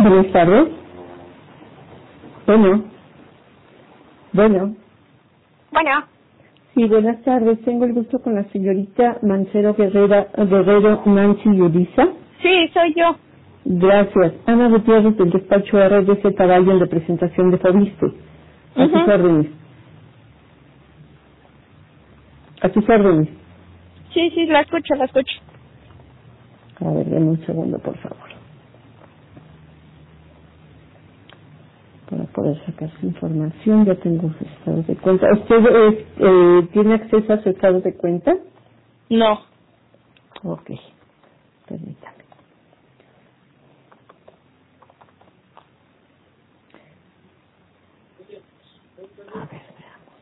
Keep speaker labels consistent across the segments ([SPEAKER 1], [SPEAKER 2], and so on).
[SPEAKER 1] Buenas tardes. Bueno.
[SPEAKER 2] Bueno.
[SPEAKER 1] Sí, buenas tardes. Tengo el gusto con la señorita Mancero Guerrero Nancy Yuriza.
[SPEAKER 2] Sí, soy yo.
[SPEAKER 1] Gracias. Ana Gutiérrez del despacho RDC Caballo en representación de Fobiste. A sus órdenes. A sus órdenes.
[SPEAKER 2] Sí, la escucho.
[SPEAKER 1] A ver, denme un segundo, por favor. Para poder sacar su información, ya tengo su estado de cuenta. ¿Usted tiene acceso a su estado de cuenta?
[SPEAKER 2] No.
[SPEAKER 1] Ok, permítame. A ver, veamos.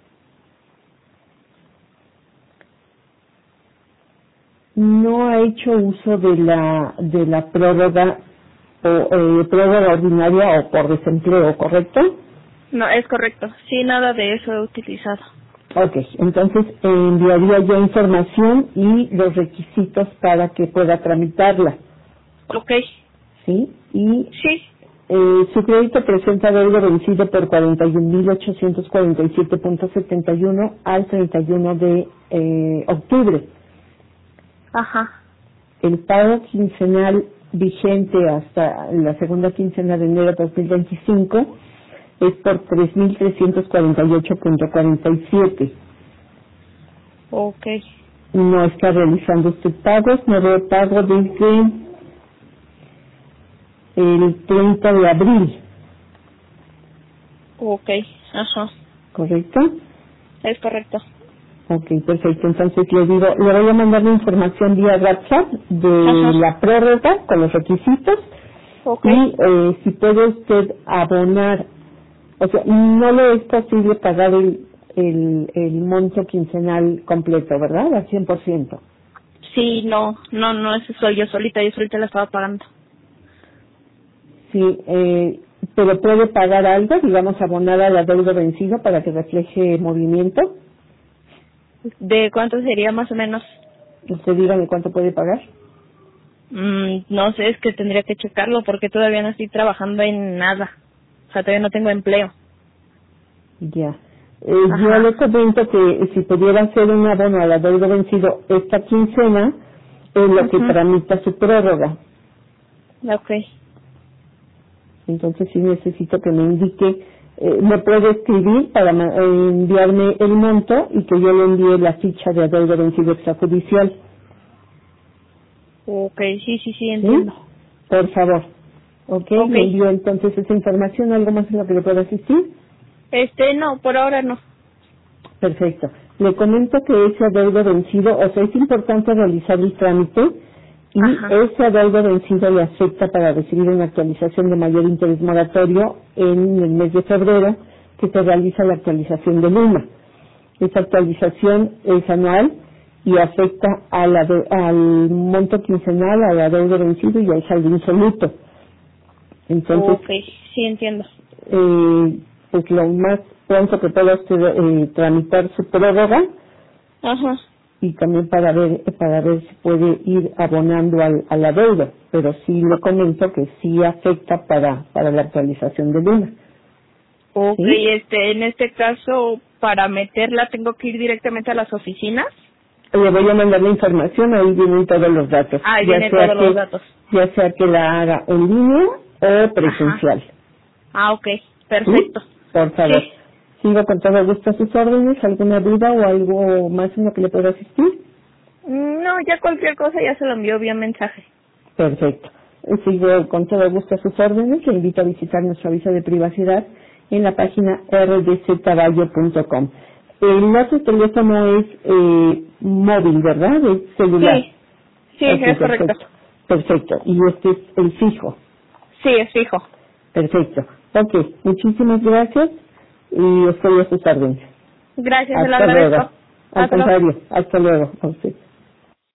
[SPEAKER 1] No ha hecho uso de la prórroga prórroga ordinaria o por desempleo, ¿correcto?
[SPEAKER 2] No, es correcto. Sí, nada de eso he utilizado.
[SPEAKER 1] Ok, entonces enviaría yo información y los requisitos para que pueda tramitarla.
[SPEAKER 2] Ok.
[SPEAKER 1] ¿Sí? Y
[SPEAKER 2] Sí.
[SPEAKER 1] su crédito presenta deuda vencido por 41.847.71 al 31 de octubre.
[SPEAKER 2] Ajá.
[SPEAKER 1] El pago quincenal vigente hasta la segunda quincena de enero de 2025 es por 3.348.47.
[SPEAKER 2] Ok.
[SPEAKER 1] No está realizando usted pagos, no veo pago desde el 30 de abril,
[SPEAKER 2] Ok. Ajá.
[SPEAKER 1] ¿correcto?
[SPEAKER 2] Es correcto.
[SPEAKER 1] Ok, perfecto. Entonces le digo, le voy a mandar la información vía WhatsApp de la prórroga con los requisitos.
[SPEAKER 2] Ok.
[SPEAKER 1] Y si puede usted abonar, o sea, no le es posible pagar el monto quincenal completo, ¿verdad? Al 100%.
[SPEAKER 2] Sí, no, eso soy yo solita la estaba pagando.
[SPEAKER 1] Sí, pero puede pagar algo, digamos, abonar a la deuda vencida para que refleje movimiento.
[SPEAKER 2] ¿De cuánto sería más o menos?
[SPEAKER 1] Usted dígame cuánto puede pagar.
[SPEAKER 2] No sé, es que tendría que checarlo porque todavía no estoy trabajando en nada. O sea, todavía no tengo empleo.
[SPEAKER 1] Ya. Yo le comento que si pudiera hacer un abono a la deuda vencido esta quincena, es lo que tramita su prórroga.
[SPEAKER 2] Ok.
[SPEAKER 1] Entonces sí necesito que me indique, me puede escribir para enviarme el monto y que yo le envíe la ficha de deuda vencido extrajudicial.
[SPEAKER 2] Ok, sí, entiendo.
[SPEAKER 1] ¿Sí? Por favor. Ok, le envío entonces esa información, ¿algo más en lo que le pueda asistir?
[SPEAKER 2] No, por ahora no.
[SPEAKER 1] Perfecto. Le comento que ese adeudo vencido, o sea, es importante realizar el trámite y ese adeudo vencido le afecta para recibir una actualización de mayor interés moratorio en el mes de febrero, que se realiza la actualización de Luma. Esa actualización es anual y afecta al monto quincenal, al adeudo vencido y al saldo insoluto. Entonces,
[SPEAKER 2] sí entiendo.
[SPEAKER 1] Pues lo más pronto que pueda usted tramitar su prórroga y también para ver si puede ir abonando a la deuda, pero sí le comento que sí afecta para la actualización de Luna.
[SPEAKER 2] Ok, ¿sí? En este caso, para meterla tengo que ir directamente a las oficinas.
[SPEAKER 1] Le voy a mandar la información, ahí vienen todos los datos.
[SPEAKER 2] Ahí vienen todos los datos.
[SPEAKER 1] Ya sea que la haga en línea o presencial.
[SPEAKER 2] Ok, perfecto.
[SPEAKER 1] ¿Sí? Por favor.
[SPEAKER 2] Sí.
[SPEAKER 1] Sigo con todo gusto a sus órdenes. ¿Alguna duda o algo más en lo que le pueda asistir?
[SPEAKER 2] No, ya cualquier cosa ya se lo envío vía mensaje.
[SPEAKER 1] Perfecto. Sigo con todo gusto a sus órdenes. Le invito a visitar nuestro aviso de privacidad en la página rdccaballo.com. El otro teléfono es móvil, ¿verdad? Es celular.
[SPEAKER 2] Sí,
[SPEAKER 1] Okay,
[SPEAKER 2] es correcto.
[SPEAKER 1] Perfecto. Y este es el fijo.
[SPEAKER 2] Sí, es fijo.
[SPEAKER 1] Perfecto. Ok, muchísimas gracias y estoy a sus órdenes.
[SPEAKER 2] Gracias, se lo
[SPEAKER 1] Hasta
[SPEAKER 2] agradezco.
[SPEAKER 1] luego. Al contrario, hasta luego. A usted.